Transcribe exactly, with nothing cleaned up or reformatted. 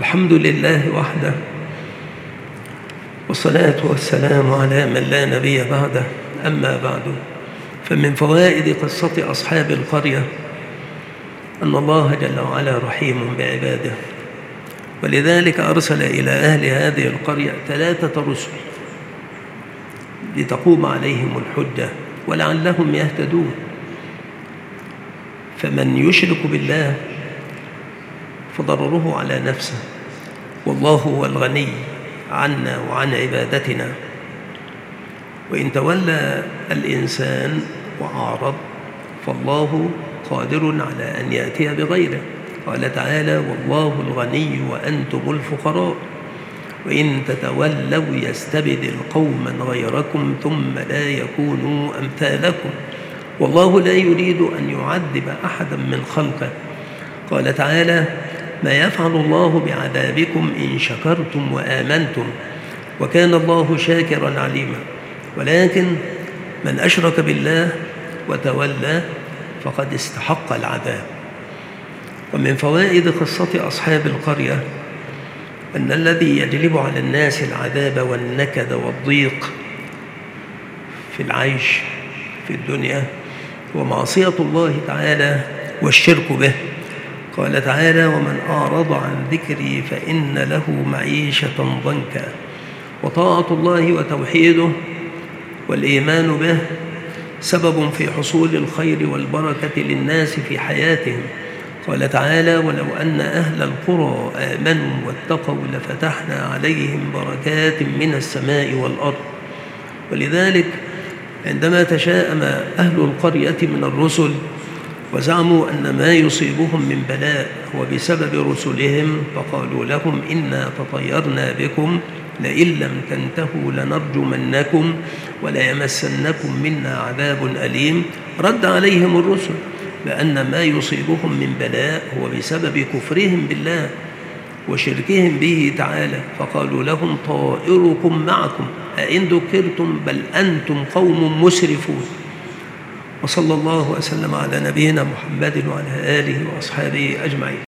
الحمد لله وحده، والصلاة والسلام على من لا نبي بعده. أما بعد، فمن فوائد قصة أصحاب القرية أن الله جل وعلا رحيم بعباده، ولذلك أرسل إلى أهل هذه القرية ثلاثة رسل لتقوم عليهم الحجة ولعلهم يهتدون. فمن يشرك بالله فضرره على نفسه، والله هو الغني عنا وعن عبادتنا. وإن تولى الإنسان وأعرض فالله قادر على أن يأتي بغيره. قال تعالى: والله الغني وأنتم الفقراء وإن تتولوا يستبدل قوما غيركم ثم لا يكونوا أمثالكم والله لا يريد أن يعذب أحدا من خلقه. قال تعالى: ما يفعل الله بعذابكم إن شكرتم وآمنتم وكان الله شاكرا عليما. ولكن من أشرك بالله وتولى فقد استحق العذاب. ومن فوائد قصة أصحاب القرية أن الذي يجلب على الناس العذاب والنكد والضيق في العيش في الدنيا هو معصية الله تعالى والشرك به. قال تعالى: ومن أعرض عن ذكري فإن له معيشة ضنكا. وطاعة الله وتوحيده والإيمان به سبب في حصول الخير والبركة للناس في حياتهم. قال تعالى: ولو أن أهل القرى آمنوا واتقوا لفتحنا عليهم بركات من السماء والأرض. ولذلك عندما تشاءم أهل القرية من الرسل وزعموا أن ما يصيبهم من بلاء هو بسبب رسلهم فقالوا لهم: إنا تطيرنا بكم لئن لم تنتهوا لنرجمنكم وليمسنكم منا عذاب أليم. رد عليهم الرسل بأن ما يصيبهم من بلاء هو بسبب كفرهم بالله وشركهم به تعالى، فقالوا لهم: طائركم معكم أئن ذكرتم بل أنتم قوم مسرفون. وصلى الله وسلم على نبينا محمد وعلى آله وأصحابه أجمعين.